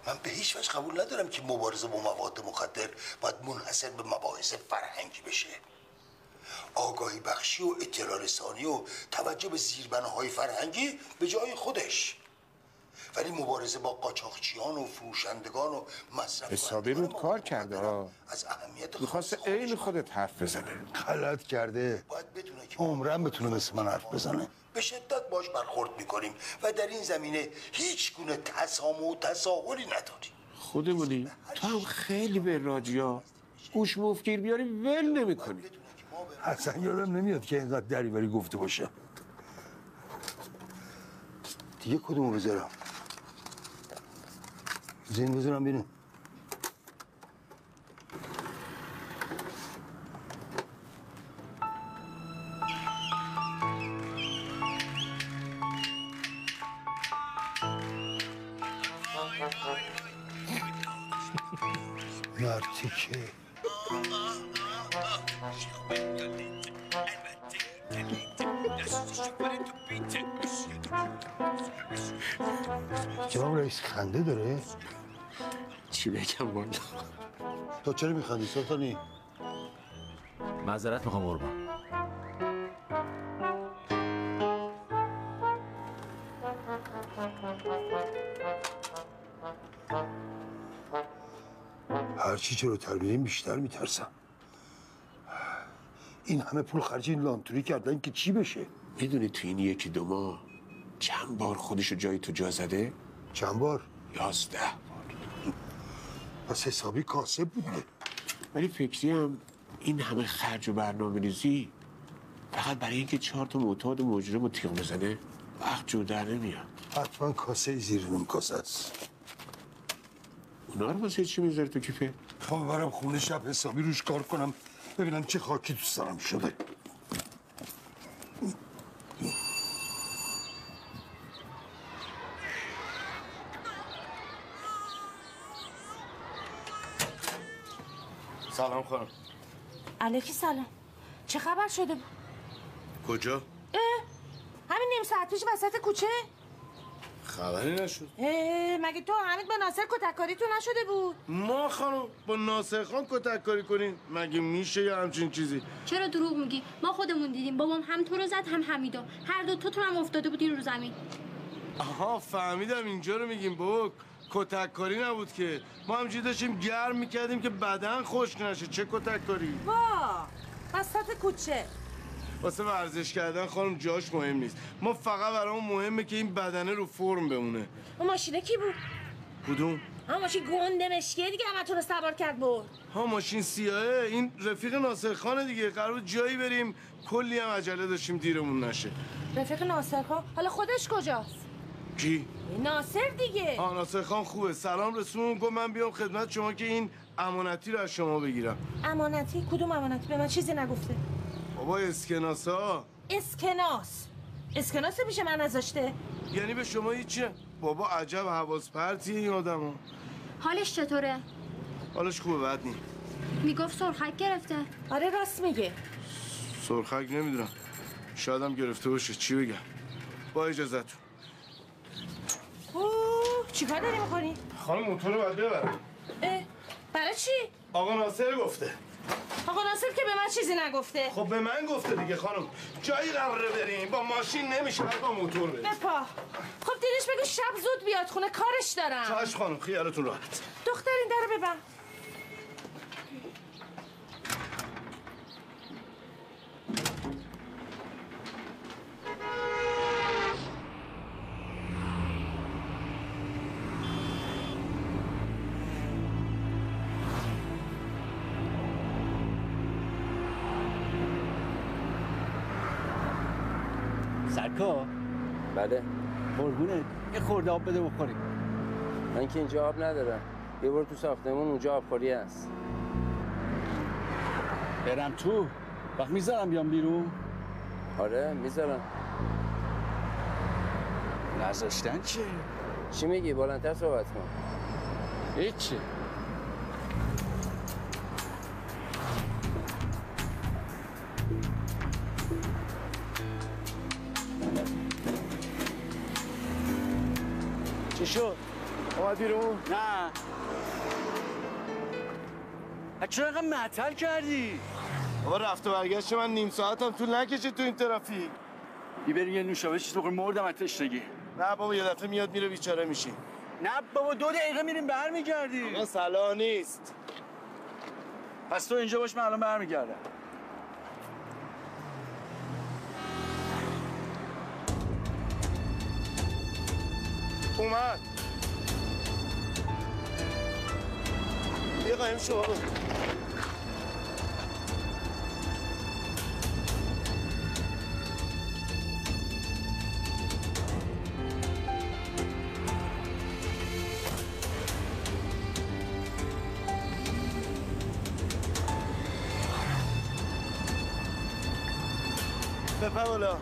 من به هیچ وجه قبول ندارم که مبارزه با مواد مخدر باید منحصر به مباحث فرهنگی بشه. آگاهی بخشی و اطلاع رسانی و توجه به زیربناهای فرهنگی به جای خودش، ولی مبارزه با قاچاقچیان و فروشندگان و مصرف حسابی رود کار کرده ها. از اهمیت میخواسته عین خودت حرف بزنه. غلط کرده. باید بدونه که عمرم بتونه مثل من حرف بزنه. به شدت باش برخورد میکنیم و در این زمینه هیچ گونه تسامح و تساهلی نداریم. خودمونی تو هم خیلی به رادیو گوش مفگیر بیاری ول نمیکنی. اصلا یادم نمیاد که اینقدر دریوری گفته باشه. دیگه کدومو بذارم؟ زین بذارم بینم. مرتیکه جناب رئیس خنده داره؟ چی بگم والا؟ تو چرا میخندی سلطانی؟ معذرت میخوام قربان. هرچی جلوتر میریم بیشتر میترسم. این همه پول خرج این لانتوری کردن که چی بشه؟ میدونی تو این 1-2 ماه چند بار خودشو جایی تو جا زده؟ چند بار؟ 11 بار. پس حسابی کاسب بوده. ولی فکری هم این همه خرج و برنامه ریزی فقط برای اینکه 4 تا معتاد مجرم رو تیغ بزنه وقت جو در نمیاد. حتما کاسه زیر نون کاسه است. اونا رو واسه چی میذاری تو کیفه؟ خب برم خونه شب حسابی روش کار کنم ببینم چه خاکی تو سرم شده. سلام خانم. علیکی سلام. چه خبر شده بود؟ کجا؟ همین نیم ساعت پیش وسط کوچه؟ خبری نشد. مگه تو حمید با ناصر کتککاری تو نشده بود؟ ما خانم با ناصر خان کتککاری کنیم؟ مگه میشه یا همچین چیزی؟ چرا دروغ میگی؟ ما خودمون دیدیم. بابام هم تو رو زد هم حمیدو. هر دوتاتون هم افتاده بودین رو زمین. آها فهمیدم اینجا رو میگیم. بابا کتککاری نبود که، ما همجوری داشتیم گرم میکردیم که بدن خشک نشه. چه کتککاری؟ وا وسط کوچه. واسه ورزش کردن خانم جاش مهم نیست. ما فقط برامون مهمه که این بدنه رو فرم بمونه. اون ماشینه کی بود؟ کدوم؟ ماشین گنده مشکیه دیگه، همتون رو سوار کرد برد. ماشین سیاهه. این رفیق ناصر خانه دیگه. قرار بود جایی بریم، کلی هم عجله داشتیم دیرمون نشه. رفیق ناصر خان؟ حالا خودش کجاست؟ کی؟ ناصر دیگه. ناصر خان خوبه. سلام رسون گفت من بیام خدمت شما که این امانتی رو از شما بگیرم. امانتی؟ کدوم امانتی؟ به من چیزی نگفته. بابا اسکناسا. اسکناس پیش من نذاشته؟ یعنی به شما هیچی؟ بابا عجب حواس پرتیه این آدمو. حالش چطوره؟ حالش خوبه، بد نی. میگفت سرخک گرفته. آره راست میگه. سرخک نمیدونم، شاید هم گرفته باشه. چی بگم؟ با اجازتون. چیکار داری میکنی؟ خانم موتور رو باید ببرم. برای چی؟ آقا ناصر گفته. آقا ناصر که به من چیزی نگفته. خب به من گفته دیگه خانم. جایی قراره بریم، با ماشین نمیشه، باید با موتور بریم. بپا. خب دیدش بگو شب زود بیاد خونه، کارش دارم. چشم خانم، خیالتون راحت. دختر این در ببند. سرکا. بله. قربونه یه خورده آب بده بخوریم. من که اینجا آب ندارم. یه بار تو ساختمون اونجا آبخوری هست. برم تو؟ وقت میذارم بیام بیرون؟ آره میذارم. نذاشتن چه؟ چی میگی؟ بلندتر صحبت کن. هیچی. چی شد؟ اومد بیرون؟ نه. چرا اینقدر معطل کردی؟ بابا رفت و برگشت من نیم ساعتم طول نکشید تو این ترافیک. بریم یه نوشابه چیز بخوریم، مردم از تشنگی. نه بابا یه دفعه میاد میره بیچاره میشیم. نه بابا 2 دقیقه میریم برمیگردیم. آقا صلاح نیست. پس تو اینجا باش، من الان برمیگردم. اومد. یه قایم شو بابا. بپر بالا.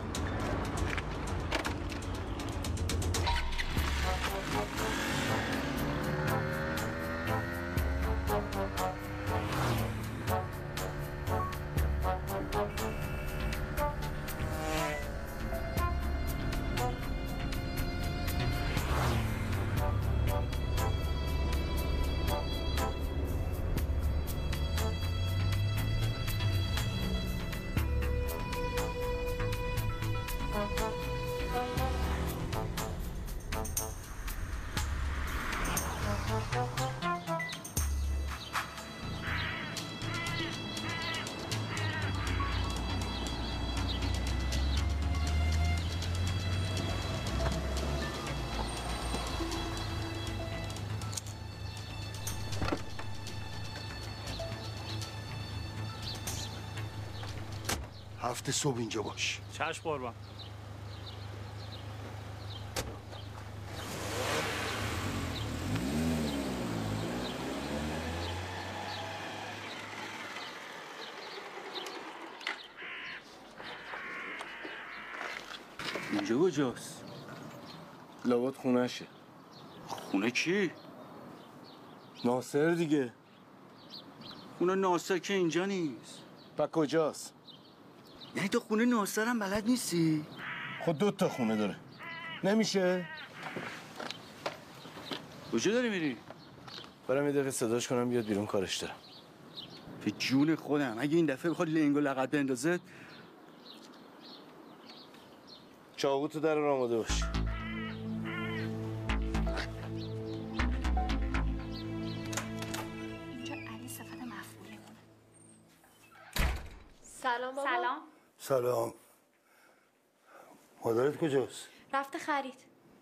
هفته صبح اینجا باش. چشم قربان. اینجا کجاست؟ لابد خونهشه. خونه کی؟ ناصر دیگه. خونه ناصر که اینجا نیست. پس کجاست؟ یعنی تو خونه ناصر هم بلد نیستی؟ خود 2 تا خونه داره. نمیشه؟ کجا داری میری؟ برم یه دقیقه صداش کنم بیاد بیرون، کارش دارم. به جون خودم اگه این دفعه بخواد لنگو لقد بندازه. چاقو تو در آماده باش. اینجا علی صفت مفعولمونه. سلام بابا. سلام. سلام. مادرت کجاست؟ رفته خرید.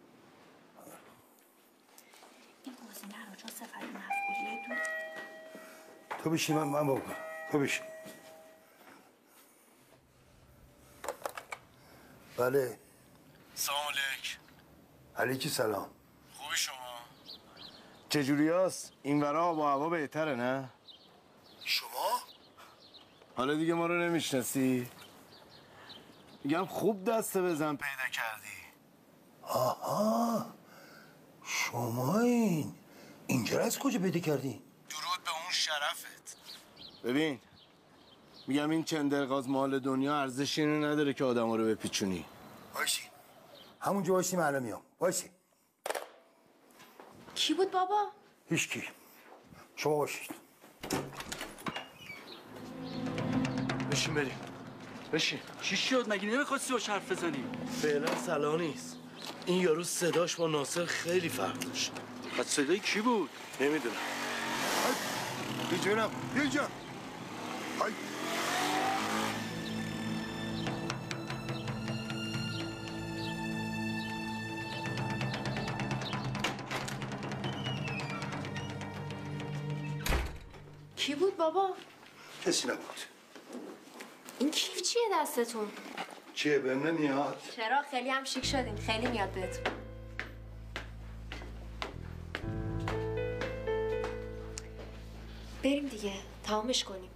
این گزینه رو چون صفت مفعولیه دود. تو بشین من بکنم. تو بشین. بله. سلام علیک. علیکی سلام. خوبی شما؟ چجوری هست؟ این ورا با هوا بهتره نه؟ شما؟ حالا دیگه ما رو نمیشناسی؟ میگم خوب دسته بزن پیدا کردی. آها. شما اینجا از کجا پیدا کردی؟ درود به اون شرفت. ببین میگم این چندرغاز مال دنیا ارزش اینو نداره که آدم رو بپیچونی. باشی. همونجا باشیم الان میام. باشی. کی بود بابا؟ هیچکی. شما باشید. بشین بریم. بشین. چی شد؟ مگه نمیخواستی باش حرف بزنی؟ فعلا صلاح نیست. این یارو صداش با ناصر خیلی فرق داشت. پس صدای کی بود؟ نمیدونم. بی جونم. بی جان. های. کی بود بابا؟ کسی نبود. این کیف چیه دستتون؟ چیه بهم نمیاد؟ چرا خیلی هم شیک شدین، خیلی میاد بهتون. بریم دیگه، تمامش کنیم.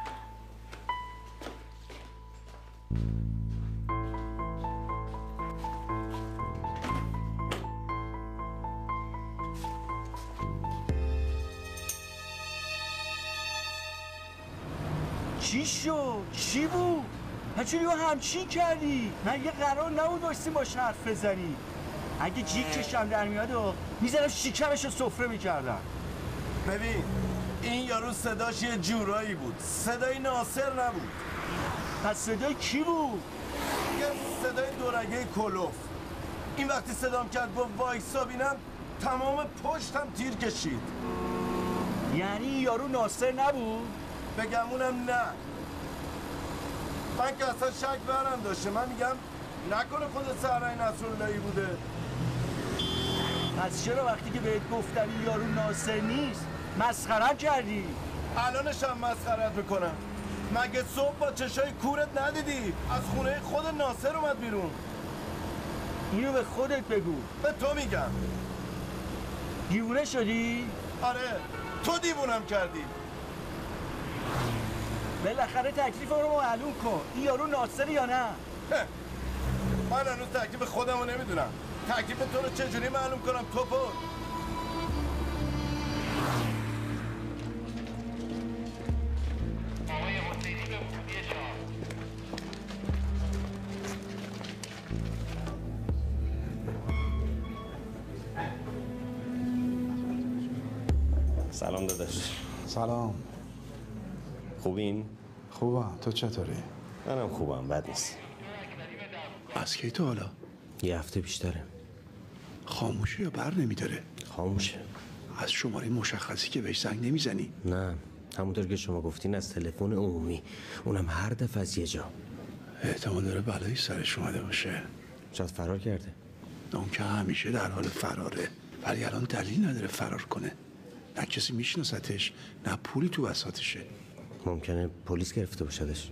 چی شد؟ چی بود؟ چجوری همچین کردی؟ من یه قرار نبود داشتیم باش حرف بزنی. اگه جیک کشم در میاد و میزنم شکمش رو سفره میکردم. ببین این یارو صداش یه جورایی بود، صدای ناصر نبود. پس صدای کی بود؟ یه صدای دورگه کلوف. این وقتی صدام کرد با وایسا بینم تمام پشتم تیر کشید. یعنی یارو ناصر نبود؟ بگمونم نه. من که اصلا شک برم داشته. من میگم نکنه خود سرای نصراللهی بوده. پس چرا وقتی که بهت گفتم این یارو ناصر نیست مسخره کردی؟ الانش هم مسخرت میکنم. مگه صبح با چشای کورت ندیدی؟ از خونه خود ناصر اومد بیرون. اینو به خودت بگو. به تو میگم. دیوونه شدی؟ آره تو دیوونم کردی. بالاخره تکلیف رو معلوم کن. این یارو ناصر یا نه؟ من هنوز تکلیف خودم رو نمیدونم. تکلیف تو رو چجوری معلوم کنم توپو؟ سلام داداش. سلام. خوبین؟ خوبم. تو چطوری؟ منم خوبم، بد نیست. از کی تو حالا؟ یه هفته بیشتره. خاموشه یا بر نمیداره؟ خاموشه. از شماره مشخصی که بهش زنگ نمیزنی؟ نه، همونطور که شما گفتین از تلفن عمومی، اونم هر دفعه از یه جا. احتمال داره بلایی سرش اومده باشه. شاید فرار کرده. اون که همیشه در حال فراره، ولی الان دلیل نداره فرار کنه. نه کسی میشناستش، نه پولی تو بساطشه. ممکنه پلیس گرفته باشدش.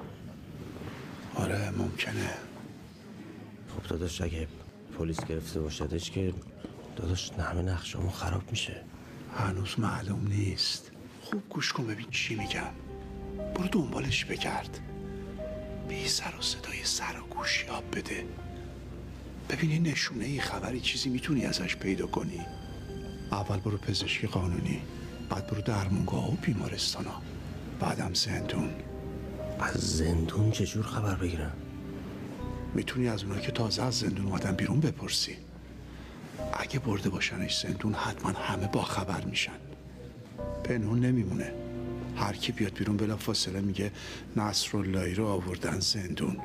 آره ممکنه. خب داداش اگه پلیس گرفته باشدش که داداش همه نقشامون خراب میشه. هنوز معلوم نیست. خوب گوش کن ببین چی میگم. برو دنبالش بگرد. بی سر و صدای سر و گوش یاب بده. ببینی نشونه ای خبری چیزی میتونی ازش پیدا کنی. اول برو پزشکی قانونی، بعد برو درمونگاه و بیمارستانا، بعدم زندون. از زندون چجور خبر بگیرم؟ میتونی از اونایی که تازه از زندون اومدن بیرون بپرسی. اگه برده باشنش زندون حتما همه با خبر میشن. پنهون نمیمونه. هر کی بیاد بیرون بلا فاصله میگه نصراللهی رو آوردن زندون.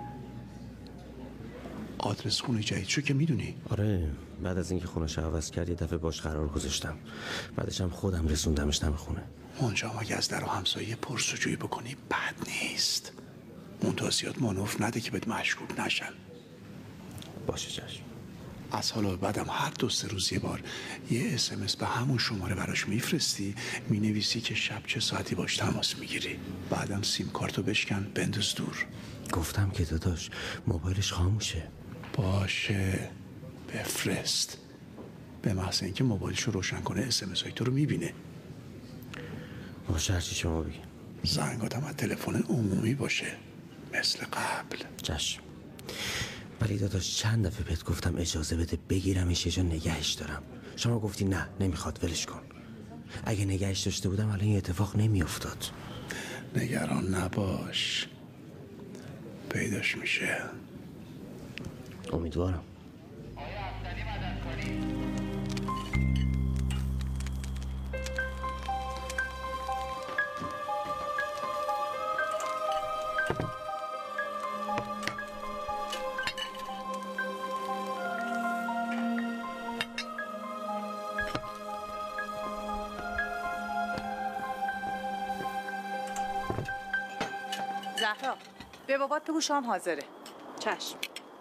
آدرس خونه جدیدشو که میدونی؟ آره، بعد از اینکه خونه‌شو عوض کرد یه دفعه باش قرار گذاشتم. بعدش هم خودم رسوندمش دم خونه. اونجا هم اگه از در و همسایه پرسجویی بکنی بد نیست. اون زیاد مانوف نده که بهت مشکوک نشن. باشه چشم. از حالا بعدم هر 2-3 روز یه بار یه SMS به همون شماره براش میفرستی، مینویسی که شب چه ساعتی باش تماس میگیری. بعدم سیم کارتو بشکن بنداز دور. گفتم که داداش موبایلش خاموشه. باشه بفرست. به محض اینکه موبایلشو روشن کنه SMS های تو رو میبینه. باشه هرچی شما بگین. زنگاتم از تلفن عمومی باشه مثل قبل. چشم. ولی داداش چند دفعه بهت گفتم اجازه بده بگیرمش یه جا نگهش دارم. شما گفتی نه نمیخواد ولش کن. اگه نگهش داشته بودم الان این اتفاق نمیافتاد. نگران نباش، پیداش میشه. امیدوارم. زهرا به بابات بگو شام حاضره. چشم.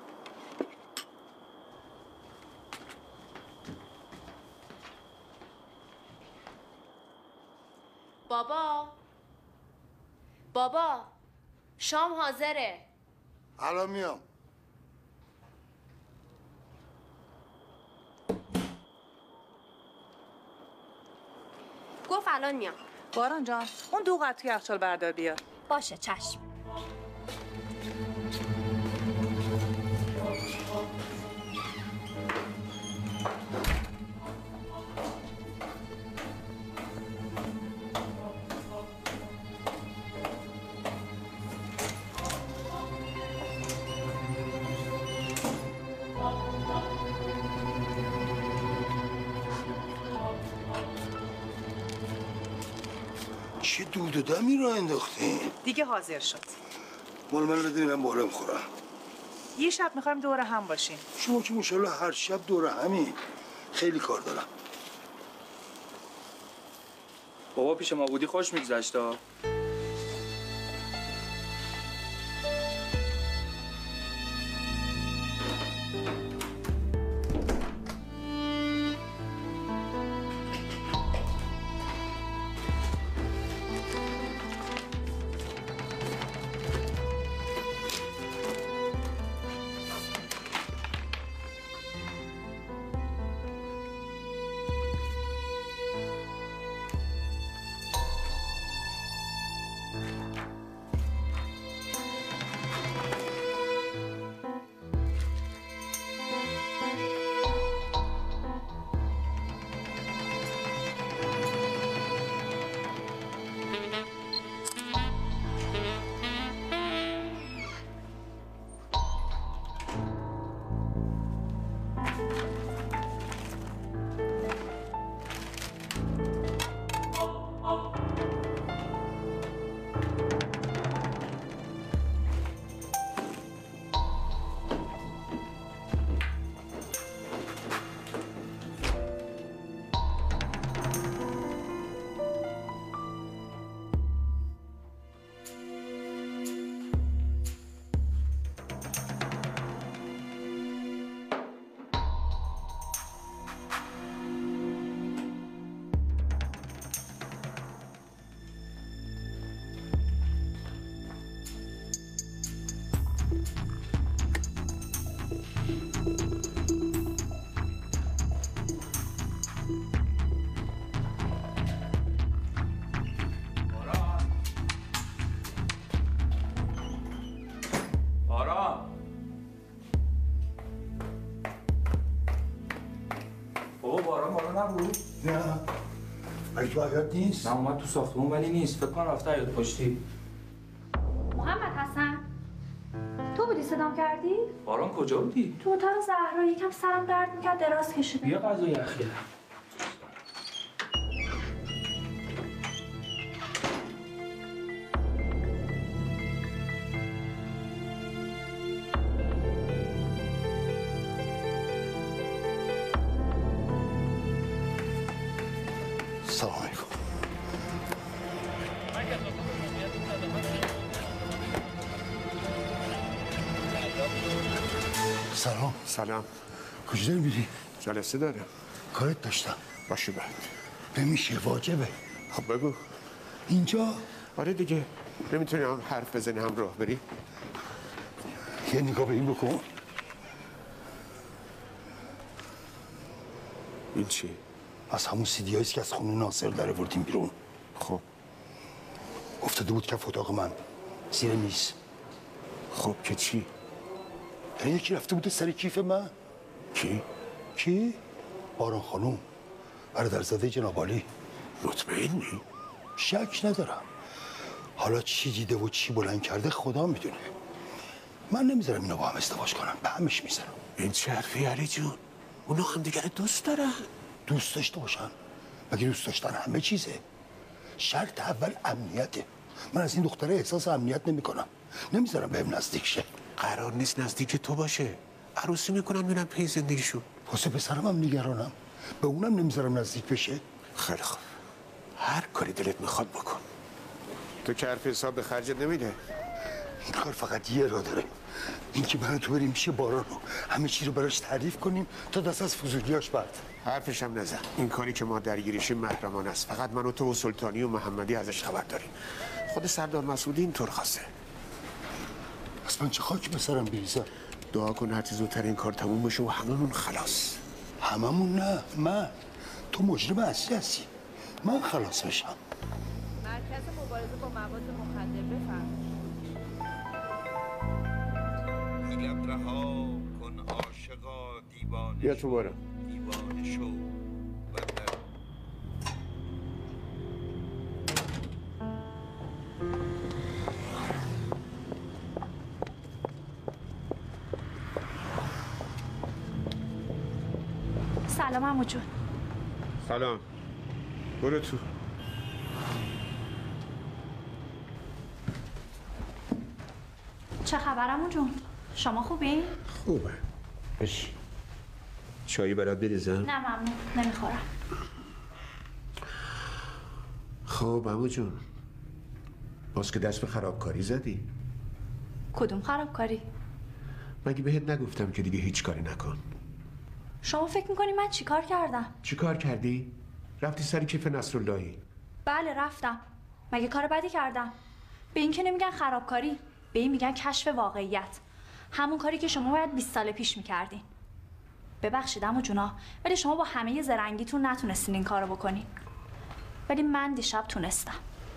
بابا شام حاضره. الان میام. گفت الان میام. باران جان اون 2 قطع توی یخچال بردار بیار. باشه چشم. چه دود و دمی را انداختین؟ دیگه حاضر شد. مال من بدین من بالا میخورم. یه شب میخوایم دور هم باشیم. شما که ماشاءالله هر شب دور همی. خیلی کار دارم. بابا پیش ما بودی خوش میگذشت ها. نبود؟ نه اگه تو حیات نیست؟ نه اومد تو ساختمون ولی نیست. فکر کنم رفته حیات پشتی. محمد حسن تو بودی صدام کردی؟ باران کجا بودی؟ تو اتاق زهرا یکم سرم درد میکرد دراز کشیدم. بیا غذا یخیه. سلام علیکم. سلام. سلام. کجا داری میری؟ جلسه دارم. کارت داشتم. باشه بعد. نمیشه واجبه. خب بگو. اینجا؟ آره دیگه. نمیتونی هم حرف بزنی هم راه بری؟ یه نگاه به این بکن. این چی؟ از همون سیدی هاییست که از خونه ناصر در آوردیم بیرون. خب افتاده بود کف اتاق من زیر میز. خب که چی؟ یعنی یکی رفته بوده سر کیف من. کی؟ باران خانوم، برادرزاده جناب عالی. مطمئنی؟ شک ندارم. حالا چی دیده و چی بلند کرده خدا میدونه. من نمیذارم اینا با هم ازدواج کنن، به همش میذارم. این چه حرفی علی جون؟ اونا هم دیگر دوست دارن. دوست داشته باشن. مگه دوست داشتن همه چیزه؟ شرط اول امنیته. من از این دختره احساس امنیت نمیکنم. نمیذارم بهم نزدیک شه. قرار نیست نزدیک تو باشه. عروسی میکنن میرن پی زندگیشون. واسه پسرم هم نگرانم. به اونم نمیذارم نزدیک بشه. خیلی خوب. هر کاری دلت میخواد بکن. تو که حرف حساب به خرجت نمیده. این کار فقط یه را داره. اینکه من تو بریم میشه بارانو همه چی رو براش تعریف کنیم تا دست از فضولیاش برد. حرفش هم نزن. این کاری که ما درگیریشیم محرمانه است. فقط من و تو و سلطانی و محمدی ازش خبر داریم. خود سردار مسعودی اینطور خواسته. پس من چه خاکی به سرم بریزم؟ دعا کن هرچی زودتر این کار تموم بشه و هممون خلاص. هممون نه، من. تو مجرم اصلی هستی. من خلاص بشم. مرکز مبارزه با مواد مخدر بفرمایید. لب رها کن عاشقا دیوانه. بیا تو بارم. دیوانه شو و در سلام عمو جون. سلام. برو تو. چه خبرمون جون؟ شما خوبی؟ خوبه. بشی چایی برات بریزم؟ نه ممنون، نمیخورم. خب عمو جون، باز که دست به خرابکاری زدی؟ کدوم خرابکاری؟ مگه بهت نگفتم که دیگه هیچ کاری نکن؟ شما فکر میکنی من چیکار کردم؟ چیکار کردی؟ رفتی سر کیف نصراللهی؟ بله رفتم. مگه کار بدی کردم؟ به این که نمیگن خرابکاری، به این میگن کشف واقعیت. همون کاری که شما باید 20 سال پیش میکردین. ببخشید عمو جونا، ولی شما با همه زرنگیتون نتونستین این کارو بکنین. ولی من دیشب تونستم.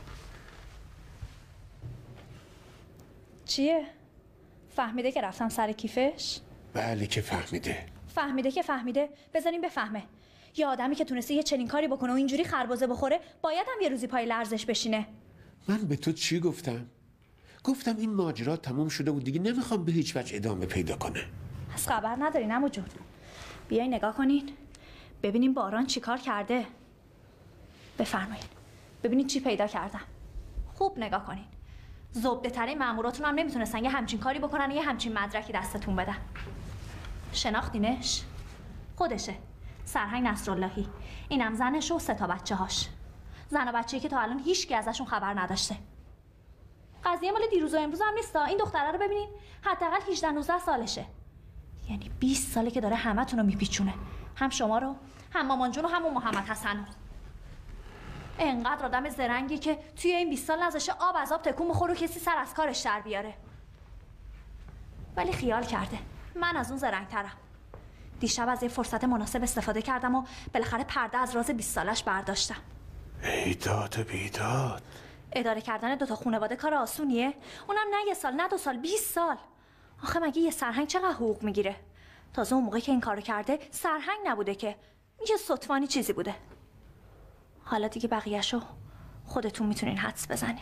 چیه؟ فهمیده که رفتم سر کیفش؟ بله که فهمیده. فهمیده که فهمیده، بذارین بفهمه. یه آدمی که تونسته یه چنین کاری بکنه و اینجوری خربزه بخوره، باید هم یه روزی پای لرزش بشینه. من به تو چی گفتم؟ گفتم این ماجرا تموم شده و دیگه نمیخوام به هیچ وجه ادامه پیدا کنه. از خبر ندارین عمو جون؟ بیاین نگاه کنین، ببینین باران چی کار کرده. بفرمایین ببینین چی پیدا کردم. خوب نگاه کنین. زبده ترین ماموراتون هم نمیتونستن یه همچین کاری بکنن و یه همچین مدرکی دستتون بدن. شناختینش؟ خودشه، سرهنگ نصراللهی. اینم زنش و 3 تا بچه‌هاش. زن و بچه‌ای که تا الان هیچکی ازشون خبر نداشته. قضیه مال دیروز و امروز هم نیستا. این دختره رو ببینین، حداقل 18-19 سالشه. یعنی 20 ساله که داره همتون رو میپیچونه، هم شما رو، هم مامان جون و هم محمد حسن رو. انقدر آدم زرنگی که توی این 20 سال نذاشه آب از آب تکون بخوره و کسی سر از کارش در بیاره. ولی خیال کرده من از اون زرنگترم. دیشب از یه فرصت مناسب استفاده کردم و بالاخره پرده از راز 20 سالش برداشتم. ایداد بیداد. اداره کردن 2 تا خانواده کار آسونیه؟ اونم نه 1 سال، نه 2 سال، 20 سال. آخه مگه یه سرهنگ چقدر حقوق میگیره؟ تازه اون موقع که این کارو کرده سرهنگ نبوده که، یه ستوانی چیزی بوده. حالا دیگه بقیه‌شو خودتون میتونین حدس بزنین.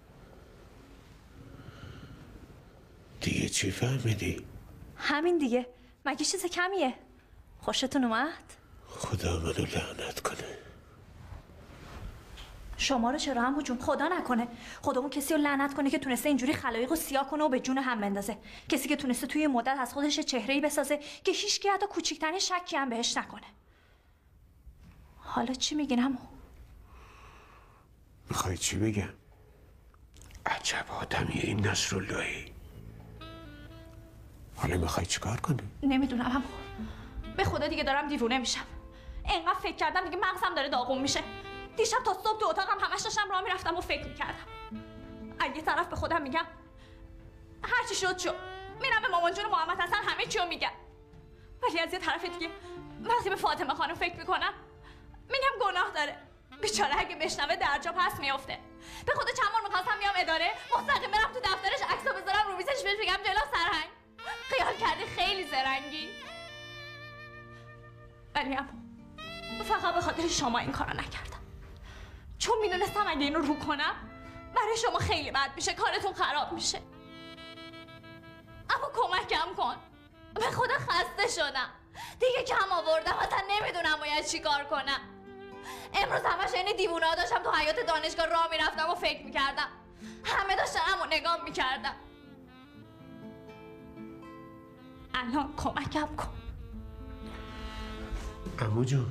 دیگه چی فهمیدی؟ همین دیگه، مگه چیز کمیه؟ خوشتون اومد؟ خدا منو لعنت کنه. شما رو چرا عمو جون؟ خدا نکنه. خدا اون کسی رو لعنت کنه که تونسته اینجوری خلایق رو سیاه کنه و به جون هم بندازه. کسی که تونسته توی مدت از خودش چهره‌ای بسازه که هیچکی حتی کوچیک‌ترین شکی هم بهش نکنه. حالا چی میگین عمو؟ میخوای چی بگم؟ عجب آدمیه این نصراللهی. حالا میخوای چیکار کنی؟ نمیدونم عمو. به خدا دیگه دارم دیوونه میشم. انقدر فکر کردم دیگه مغزم داره داغون میشه. دیشب تا صبح تو اتاقم همش داشتم راه میرفتم و فکر میکردم. از یه طرف به خودم میگم هرچی شد شد، میرم به مامان جون و محمد حسن همه چیو میگم. ولی از یه طرف دیگه وقتی به فاطمه خانم فکر میکنم میگم گناه داره. بیچاره اگه بشنوه درجا پس میافته. به خدا چند بار میخواستم بیام اداره، مستقیم برم تو دفترش عکسو بذارم رو میزش بهش بگم جلو سرهنگ. خیال کردی خیلی زرنگی. ولی فقط به خاطر شما این کارو نکردم. چون میدونستم اگه اینو رو کنم برای شما خیلی بد میشه، کارتون خراب میشه. اما کمکم کن، به خدا خسته شدم دیگه، کم آوردم، اصلا نمیدونم باید چی کار کنم. امروز همش این دیوونه‌ها داشتم تو حیاط دانشگاه راه میرفتم و فکر میکردم. همه داشتن همو نگاه میکردم. الان کمکم کن. عمو جون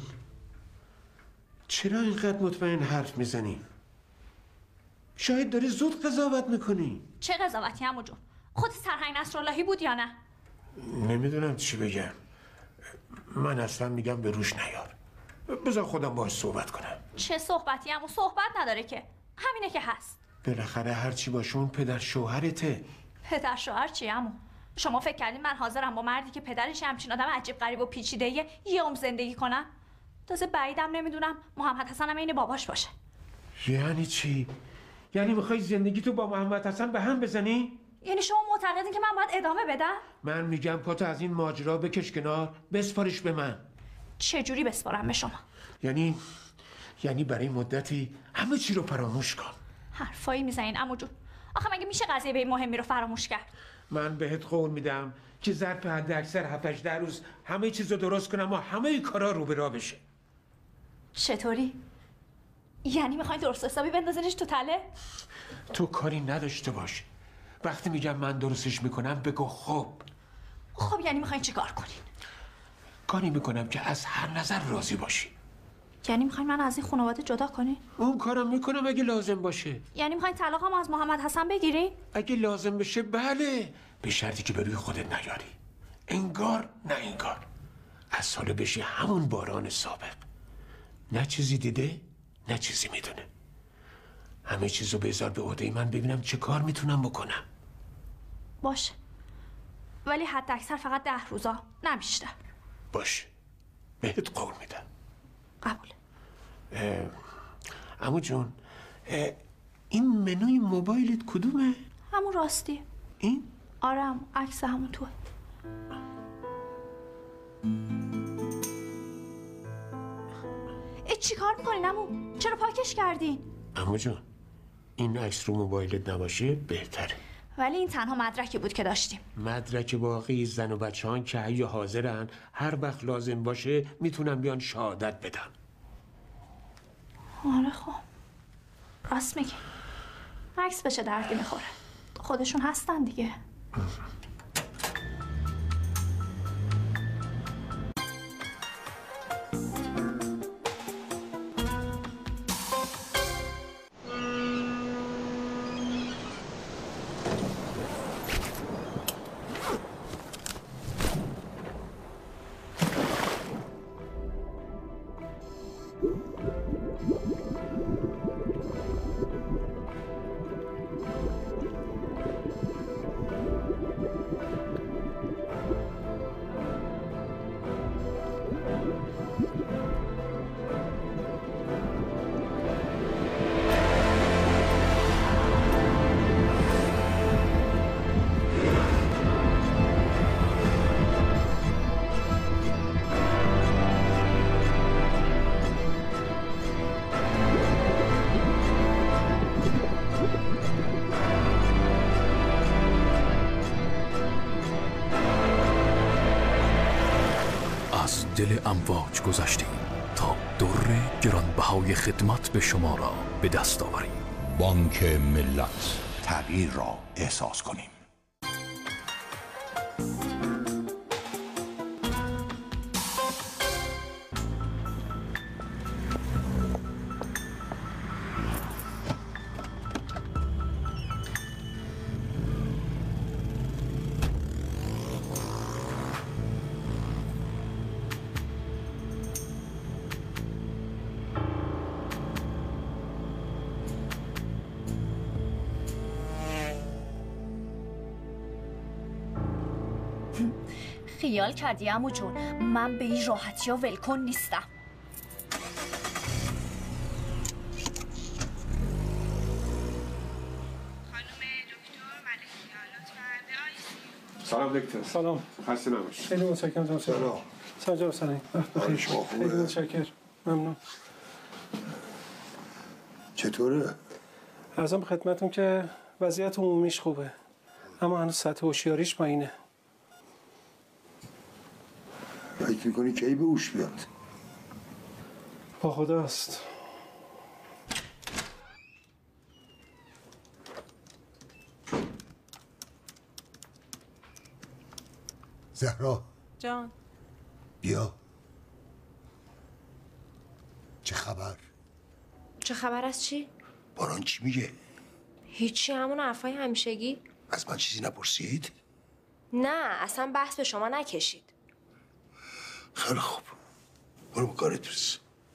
چرا اینقدر مطمئن حرف میزنی؟ شاید داری زود قضاوت میکنی. چه قضاوتی عمو جون؟ خود سرهنگ نصراللهی بود یا نه؟ نمیدونم چی بگم. من اصلا میگم به روش نیار. بذار خودم باهاش صحبت کنم. چه صحبتی عمو؟ صحبت نداره که، همینه که هست. بالاخره هرچی باشه اون پدر شوهرته. پدر شوهر چی عمو؟ شما فکر کردین من حاضرم با مردی که پدرش همچین آدم عجیب غریب و پیچیده‌ایه یه عمر زندگی کنم؟ تازه بعیدم نمیدونم محمد حسن هم عین باباش باشه. یعنی چی؟ یعنی میخوای زندگی تو با محمد حسن به هم بزنی؟ یعنی شما معتقدین که من باید ادامه بدم؟ من میگم پاتو از این ماجرا بکش کنار، بسپارش به من. چه جوری بسپارم به شما؟ یعنی برای مدتی همه چی رو فراموش کن. حرفایی میزنین عمو جون. آخه مگه میشه قضیه به این مهمی رو فراموش کرد؟ من بهت قول میدم که ظرف حد اکثر 7-8 روز همه چیز رو درست کنم و همه کارا رو به راه بشه. چطوری؟ یعنی میخواین درست حسابی بندازینش تو تله؟ تو کاری نداشته باش. وقتی میگم من درستش میکنم بگو خب. خب یعنی میخواین چی کار کنین؟ کاری میکنم که از هر نظر راضی باشی. یعنی میخواین من از این خانواده جدا کنین؟ اون کارم میکنم اگه لازم باشه. یعنی میخواین طلاقم از محمد حسن بگیری؟ اگه لازم بشه بله، به شرطی که به روی خودت نیاری. انگار نه انگار. از سال بشی همون باران سابق. نه چیزی دیده نه چیزی میدونه. همه چیزو بذار به عهده من ببینم چه کار میتونم بکنم. باشه، ولی حد اکثر فقط 10 روزا، نه بیشتر. باشه، بهت قول میدم. قبوله. عمو جون، این منوی موبایلت کدومه؟ همون راستی. این؟ آره همون، عکس همون توه. چی کار میکنین عمو؟ چرا پاکش کردین؟ عمو جون، این عکس رو موبایلت نباشه بهتره. ولی این تنها مدرکی بود که داشتیم. مدرک باقی زن و بچه‌هان که حی حاضرن، هر وقت لازم باشه میتونن بیان شهادت بدن. آره خب راست میگی. عکس بشه دردی میخوره، خودشون هستن دیگه. دل امواج گذشتیم تا در گرانبهای خدمت به شما را به دست آوریم. بانک ملت، تغییر را احساس کنیم. خیال کردی عمو جون من به این راحتی ها ولکن نیستم. سلام دکتر. سلام. خسته نباش. خیلی متشکرم. سلام. سجاد سلام. بخیر. خیلی متشکرم. ممنون. چطوره؟ عرضم خدمتتون که وضعیت عمومیش خوبه، اما هنوز سطح هوشیاریش پایینه. فکر میکنی کی به هوش بیاد؟ با خداست. زهرا جان، بیا. چه خبر؟ چه خبر از چی؟ باران چی میگه؟ هیچی، همون حرفای همیشگی. از من چیزی نپرسید؟ نه اصلا بحث به شما نکشید. خیلی خوب، برو به کارت برس.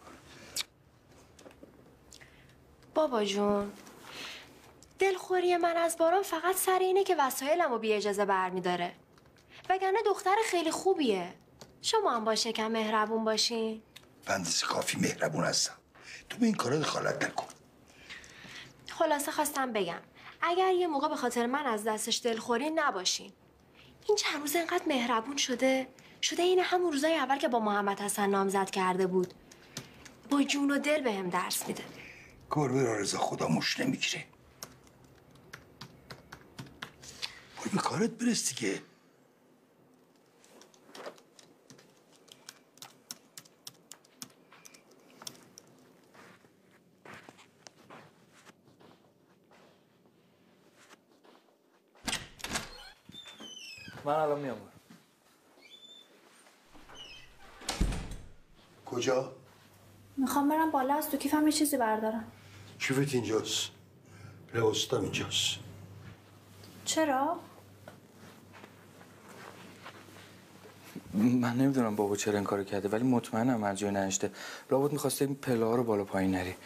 بابا جون، دلخوری من از باران فقط سر اینه که وسایلمو بی اجازه برمیداره، وگرنه دختر خیلی خوبیه. شما هم باشه کم مهربون باشین. بندازه کافی مهربون هستم، تو به این کارا دخالت نکن. خلاصه خواستم بگم اگر یه موقع به خاطر من از دستش دلخوری نباشین. این چند روز اینقدر مهربون شده این همون روزای اول که با محمد حسن نامزد کرده بود. با جون و دل بهم درس میده. گربه را رضا خدا مش نمیگیره. برو به کارت برس دیگه. من الان میام. کجا؟ میخوام برم بالا از تو کیفم یه چیزی بردارم. کیفت اینجاست. لباستم اینجاست. چرا؟ من نمیدونم بابا چرا این کارو کرده ولی مطمئنم از جای ننشته. لابد میخواسته این پله ها رو بالا پایین نری.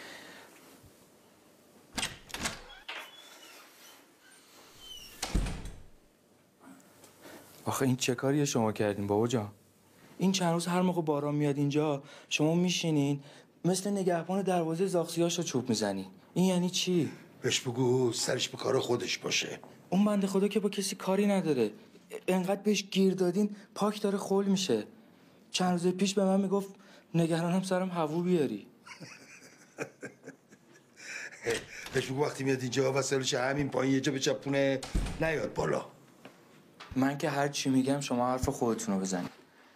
آخه این چه کاریه شما کردین بابا جان؟ این چند روز هر موقع باران میاد اینجا شما میشینین مثل نگهبان دروازه زاغسیاشو چوب میزنی. این یعنی چی؟ بهش بگو سرش به کار خودش باشه. اون بنده خدا که با کسی کاری نداره. انقدر بهش گیر دادین پاک داره خول میشه. چند روز پیش به من میگفت نگرانم سرم هوو بیاری. بهش بگو وقتی میاد اینجا وسایلش همین پایین یه جا بچپونه نیاد بالا. من که هر چی میگم شما حرف خودتون رو بزنید.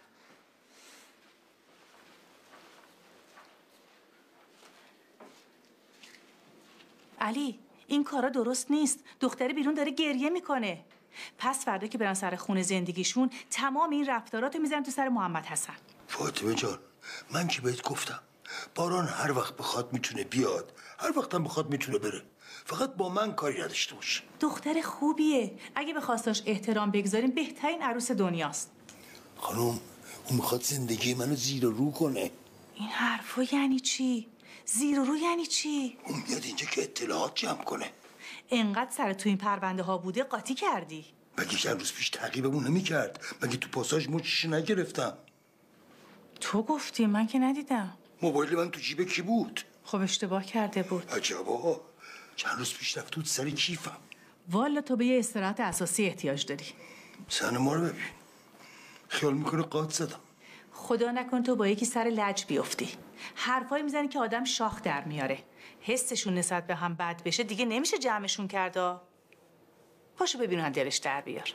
علی این کارا درست نیست. دختری بیرون داره گریه میکنه. پس فردا که برن سر خونه زندگیشون تمام این رفتاراتو میزنن تو سر محمد حسن. فاطمه جان من که بهت گفتم باران هر وقت بخواد میتونه بیاد، هر وقت هم بخواد میتونه بره، فقط با من کاری نداشته باشه. دختر خوبیه. اگه به خواستاش احترام بگذاریم بهترین عروس دنیاست. خانم اون میخواد زندگی منو زیر و رو کنه. این حرفا یعنی چی؟ زیر و رو یعنی چی؟ اون میاد اینجا که اطلاعات جمع کنه. انقدر سر تو این پرونده ها بوده قاطی کردی. مگه چند روز پیش تعقیبمون نمی‌کرد؟ مگه تو پاساژ مچش نگرفتم؟ تو گفتی من که ندیدم. موبایل من تو جیب کی بود؟ خب اشتباه کرده بود. عجبا چند روز پیش رفت بود سر کیفم. والا تو به یه استراحت اساسی احتیاج داری. زن ما رو ببین خیال میکنه قاط زدم. خدا نکن تو با یکی سر لج بیفتی. حرفایی میزنی که آدم شاخ در میاره. حسشون نسبت به هم بد بشه دیگه نمیشه جمعشون کرده. پاشو ببینن دلش در بیار.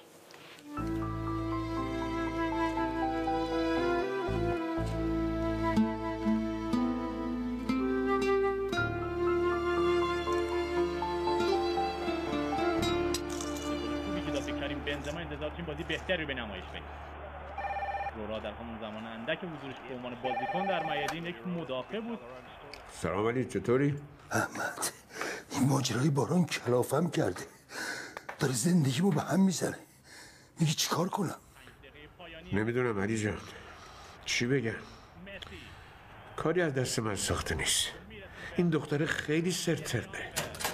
خوبی که داد کریم بنزما انتظار داشتیم بازی بهتری به نمایش بدیم. رورا در همون زمان اندک حضورش به عنوان بازیکن در میادین یک مدافع بود. سلام علی چطوری؟ احمد این ماجرای باران کلافم کرده. داره زندگیمو به هم میزنه. میگی چیکار کنم؟ نمیدونم علی جان چی بگم. کاری از دست من ساخته نیست. این دختر خیلی سرتقه.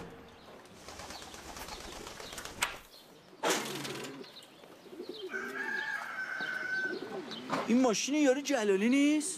این ماشین یارو جلالی نیست؟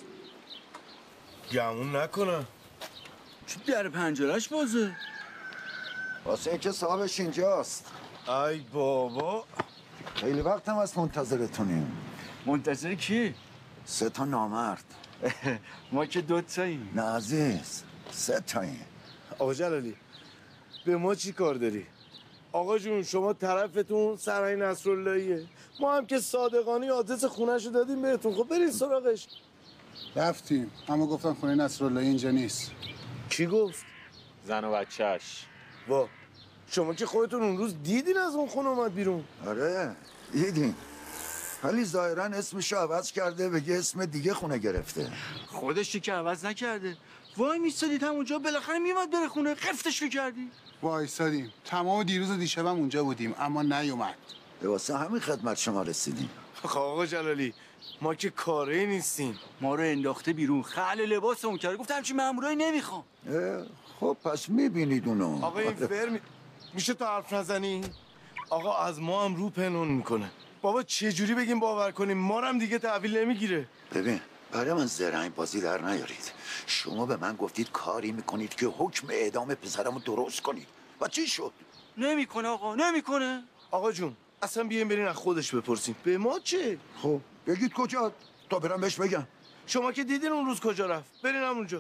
گمون نکنم. چون در پنجرهش بازه. واسه اینکه صاحبش اینجاست. ای بابا خیلی وقت هم از منتظرتونیم. منتظر کی؟ 3 تا نامرد. ما که 2 تاییم. نه عزیز 3 تاییم. آقا جلالی به ما چی کار داری؟ آقا جون شما طرفتون سرای نصراللهیه. ما هم که صادقانه آدرس خونه‌شو دادیم بهتون. خب برین سراغش. رفتیم اما گفتن خونه نصراللهی اینجا نیست. کی گفت؟ زن و بچه‌اش. وا شما که خودتون اون روز دیدین از اون خونه اومد بیرون. آره دیدین. ولی ظاهرا اسمشو عوض کرده به یه اسم دیگه خونه گرفته. خودش که عوض نکرده. وای میستادید همونجا بالاخره میومد بره خونه قفتش میکردی. وایسادیم تمام دیروز و دیشبم اونجا بودیم اما نیومد. واسه همین خدمت شما رسیدیم. آقا جلالی ما که کاری نیستیم. ما رو انداخته بیرون خلع لباسمون کرده. گفت همچین مامورایی نمیخوام. خب پس میبینید اونو. آقا این میشه تو حرف نزنی؟ آقا از ما هم رو پنهون میکنه. بابا چه جوری بگیم باور کنیم؟ ما هم دیگه تحویل نمیگیره. ببین برای من زرنگ بازی در نیارید. شما به من گفتید کاری میکنید که حکم اعدام پسرمو درست کنید. و چی شد؟ نمیکنه آقا نمیکنه. آقا جون اصلا بیاین برین از خودش بپرسیم. به ما چه؟ خب بگید کجا تا برم بهش بگم. شما که دیدین اون روز کجا رفت. برین همونجا.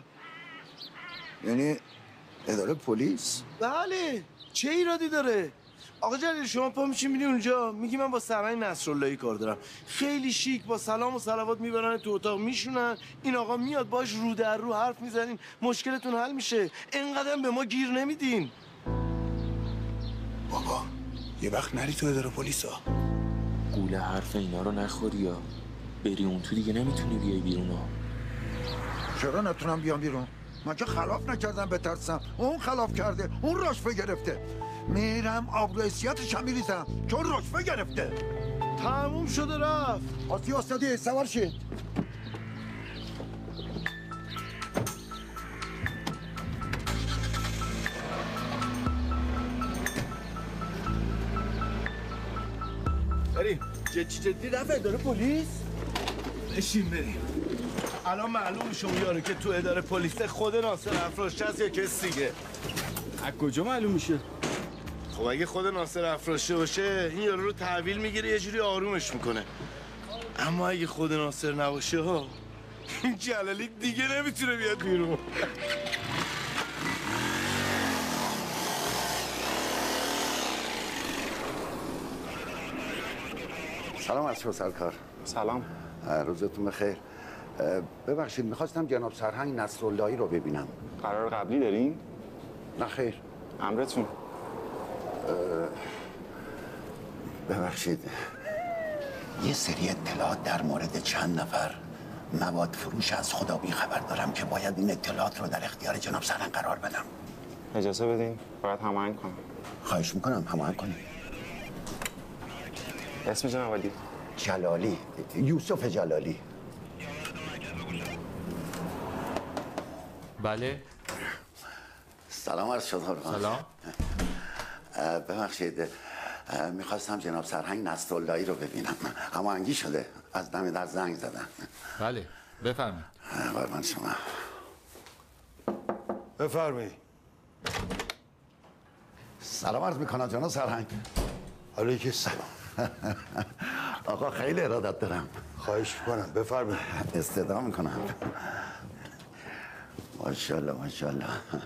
یعنی اداره پلیس؟ بله چه ایرادی داره؟ آقا جلیلی شما پا میشین میری اونجا میگی من با سرای نصراللهی کار دارم. خیلی شیک با سلام و صلوات میبرن تو اتاق میشونن. این آقا میاد باش رو در رو حرف میزنین مشکلتون حل میشه. اینقدر به ما گیر نمیدین. بابا یه وقت نری تو اداره پلیسا. گوله حرف اینا رو نخوری یا بری اون تو دیگه نمیتونی بیای بیرون ها. چرا نتونم بیام بیرون؟ من که خلاف نکردم بترسم، اون خلاف کرده، اون رشوه گرفته. میرم آبرو حیثیتشم میریزم چون رشوه گرفته. تموم شده رفت. آسی استادی سوار شید. بریم. جدی رفت اداره پلیس؟ بشین بریم. الان معلوم میشه اون یارو که تو اداره پلیس خود ناصر افراشی هست یا کس دیگه. از کجا معلوم میشه؟ خب اگه خود ناصر افراشی باشه این یارو رو تحویل میگیره یه جوری آرومش میکنه. اما اگه خود ناصر نباشه ها این جلالی دیگه نمیتونه بیاد بیرون. سلام از شما سرکار. سلام. روزتون بخیر. ببخشید میخواستم جناب سرهنگ نصراللهی رو ببینم. قرار قبلی دارین؟ نه خیر. امرتون. ببخشید یه سری اطلاعات در مورد چند نفر مواد فروش از خدا بی خبر دارم که باید این اطلاعات رو در اختیار جناب سرهنگ قرار بدم. اجازه بدین باید هماهنگ کنم. خواهش میکنم هماهنگ کنید. اسم جناب علی؟ جلالی، یوسف جلالی. بله. سلام عرض شد. سلام. ببخشید میخواستم جناب سرهنگ نصراللهی رو ببینم. هماهنگی شده، از دم در زنگ زدن. بله بفرمایید. قربان شما. بفرمایید. سلام عرض میکنم جناب سرهنگ. علیکم السلام. آقا خیلی ارادت دارم. خواهش میکنم بفرمایید. استدعا میکنم. ماشاءالله ماشاءالله.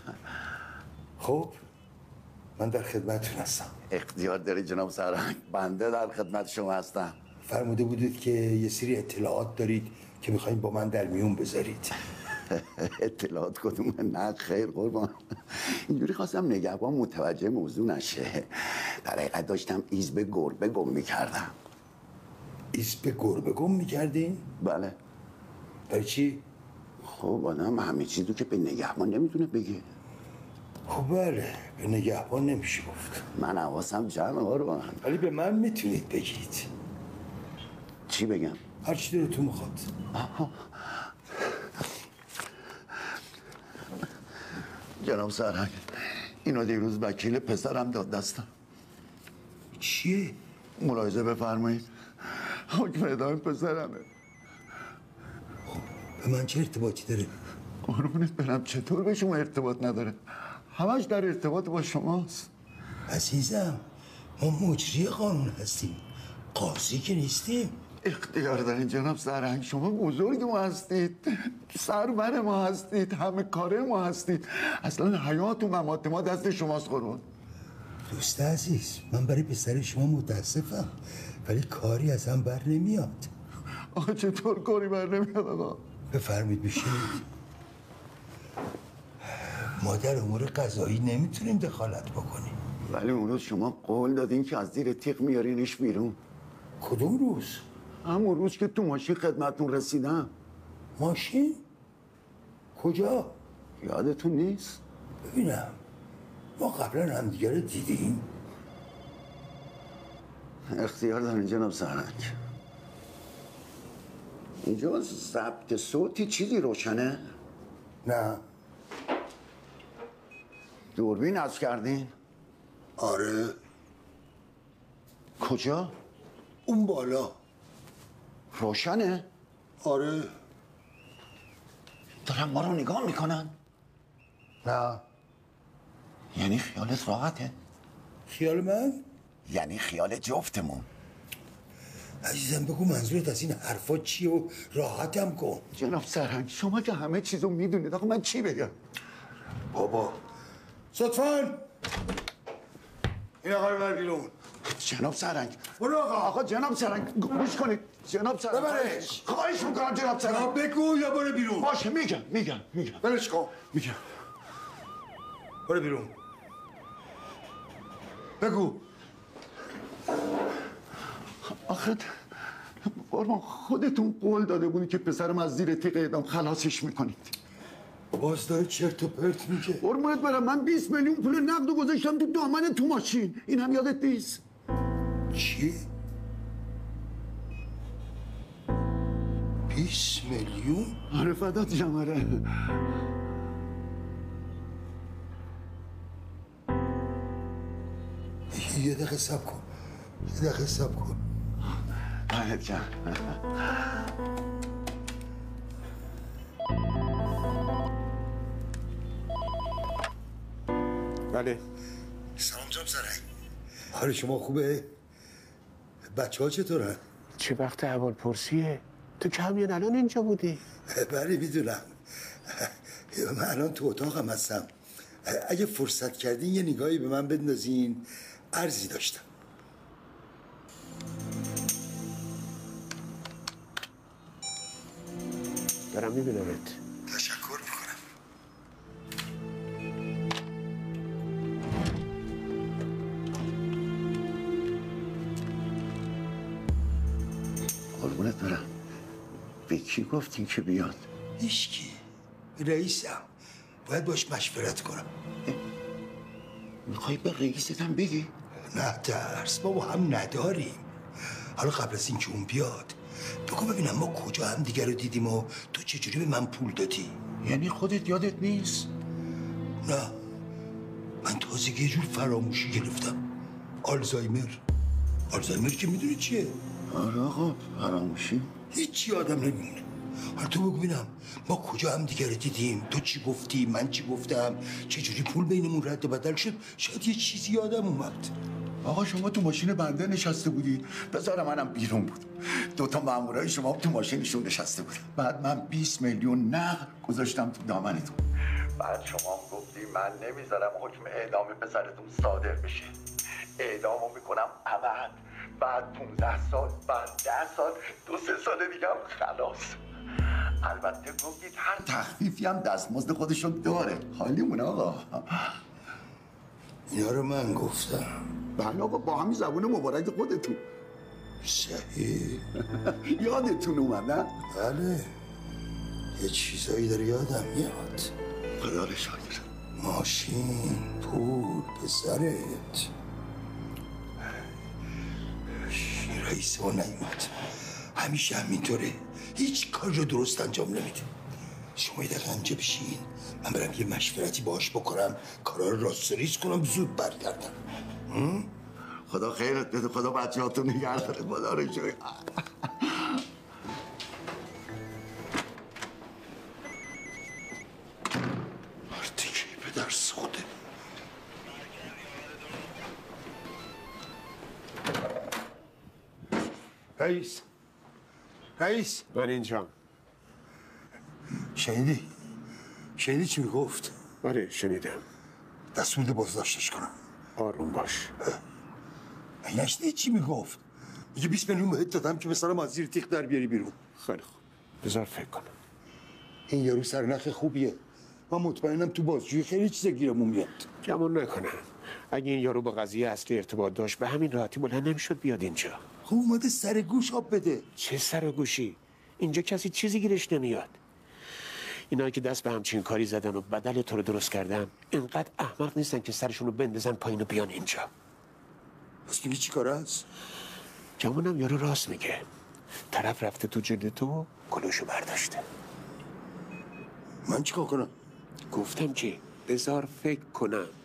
خب من در خدمتتون هستم. اختیار داری جناب سرهنگ، بنده در خدمت شما هستم. فرموده بودید که یه سری اطلاعات دارید که میخواین با من در میون بذارید. اطلاعات کدومه؟ نه خیر قربان، اینجوری خواستم نگهبان متوجه موضوع نشه. در حقیقت داشتم ایز به گربه گم میکردم. ایز به گربه گم میکردین؟ بله. برای چی؟ خب آدم همه چیزو که به نگهبان نمیتونه بگه. خب بله به نگهبان نمیشه گفت. من حواسم جمعه قربان. ولی به من میتونید بگید. چی بگم؟ هر چی دلتون میخواد. جناب سرهنگ اینو دیروز وکیل پسرم داد دستم. چیه؟ ملاحظه بفرمایید. حکم اعدام پسرمه. به من چه ارتباطی داره؟ قربونت برم چطور به شما ارتباط نداره؟ همش در ارتباط با شماست. عزیزم ما مجری قانون هستیم، قاضی که نیستیم. اختیار دارین جناب سرهنگ، شما بزرگ ما هستید، سرور ما هستید، همه کاره ما هستید. اصلا حیات و ممات ما دست شماست قربون. دوست عزیز من برای پسر شما متاسفم ولی کاری از هم بر نمیاد. آقا چطور کاری بر نمیاد آقا؟ بفرمید بشینید. ما در امور قضایی نمیتونیم دخالت بکنیم. ولی اون روز شما قول دادین که از زیر تیغ میارینش بیرون. کدوم روز؟ همون روز که تو ماشین خدمتتون رسیدم. ماشین؟ کجا؟ یادتون نیست؟ ببینم ما قبلا همدیگه رو دیدیم؟ اختیار دارین جناب سرهنگ. اینجا ضبط صوتی چیزی روشنه؟ نه. دوربین نصب کردین؟ آره. کجا؟ اون بالا. روشنه؟ آره. دارن ما رو نگاه میکنن؟ نه. یعنی خیالت راحته؟ خیال من؟ یعنی خیال جفتمون. عزیزم بگو منظورت از این حرفا چیه و راحتم کن. جناب سرهنگ شما که همه چیزو میدونید، آقا من چی بگم؟ بابا صدفان این آقا رو بر بیرون. جناب سرهنگ برو آقا. آقا جناب سرهنگ گوش کنید. جناب سرهنگ ببرش. خواهش میکنم جناب سرهنگ. بگو یا برو بیرون. باشه میگم برش کن. میگم برو بیرون. بگو. آخه قربان خودتون قول داده بودی که پسرم از زیر تیغ اعدام خلاصش میکنید. باز داره چرت و پرت میگه. قربونت برم من 20 میلیون پول نقد گذاشتم تو دامن تو ماشین. این هم یادت نیست؟ چی؟ 20 میلیون؟ آره فدات جمره. یه دقیقه صبر کن. یه دقیقه صبر کن. باید جان. بله. سلام جناب سرهنگ. حال شما خوبه؟ بچه ها چطورن؟ چه وقت احوال پرسیه؟ تو که همین الان اینجا بودی؟ بله میدونم. من الان تو اتاقم هستم. اگه فرصت کردین یه نگاهی به من بندازین، عرضی داشتم. دارم میبینمت. تشکر میکنم. قربونت برم. به کی گفتین که بیاد؟ هیچکی. رئیسم. باید باش مشورت کنم. میخوای به رئیستم بگی؟ نه ترس بابا، هم نداریم. حالا قبل از اینکه اون بیاد بگو ببینم ما کجا هم دیگر رو دیدیم و تو چجوری به من پول دادی؟ یعنی خودت یادت نیست؟ نه، من تازگی یه جور فراموشی گرفتم. آلزایمر که میدونی چیه؟ آره آقا، فراموشی هیچی آدم نمیمونه. حالا تو بگو ببینم ما کجا هم دیگر رو دیدیم، تو چی گفتی، من چی گفتم، چجوری پول بینمون رد و بدل شد، شاید یه چیزی یادم اومد. آقا شما تو ماشین بنده نشسته بودید، بذار منم بیرون بود. 2 مامورای شما تو ماشینشون نشسته بود. بعد من 20 میلیون نقد گذاشتم تو دامنتون. بعد شما گفتی من نمیذارم حکم اعدام پسرتون صادر بشه. اعدامو میکنم ابد. بعد 15 سال، بعد 10 سال، 2-3 سال دیگه هم خلاص. البته گفتید هر تخفیفی هم دستمزد خودشون داره. حالیمون آقا. اینا رو من گفتم. بله آقا، با همین زبون مبارک خودتون. صحیح. یادتون اومد نه؟ بله، یه چیزایی داره یادم میاد. خدا رو شاکر. ماشین، پول، پسرت. رئیس ما نیومد. همیشه همینطوره، هیچ کار رو درست انجام نمیده. شما یه دقیقه اینجا بشین، من برم یه مشورتی باهاش بکنم، کارا رو راستریز کنم، زود برگردم. خدا خیرت بده، خدا بچه‌هاتون نگه داره. خدا رو شکر. مرتیکی پدر سوخته. رئیس من اینجام. شنیدی چی میگفت؟ آره شنیدم. دست میده بازداشتش کنم. آروم باش. نشنیدی چی میگفت؟ میگه 20 میلیون بهت دادم که مثلا از زیر تیغ در بیاری بیرون. خیلی خوب، بذار فکر کنم. این یارو سرنخ خوبیه. من مطمئنم تو بازجویی خیلی چیزا گیرمون میاد. گمون نکنم. اگه این یارو با قضیه اصلی ارتباط داشت به همین راحتی بلند نمیشد بیاد اینجا. خب اومده سر گوش آب بده. چه سر گوشی؟ اینجا کسی چیزی گیرش نمیاد. اینایی که دست به همچین کاری زدن و بدل تو رو درست کردن اینقدر احمق نیستن که سرشون رو بندازن پایین و بیان اینجا. پس میگی چی کار هست؟ گمونم یارو راست میگه. طرف رفته تو جلد تو کلوشو برداشته. من چیکار کنم؟ گفتم که بذار فکر کنم.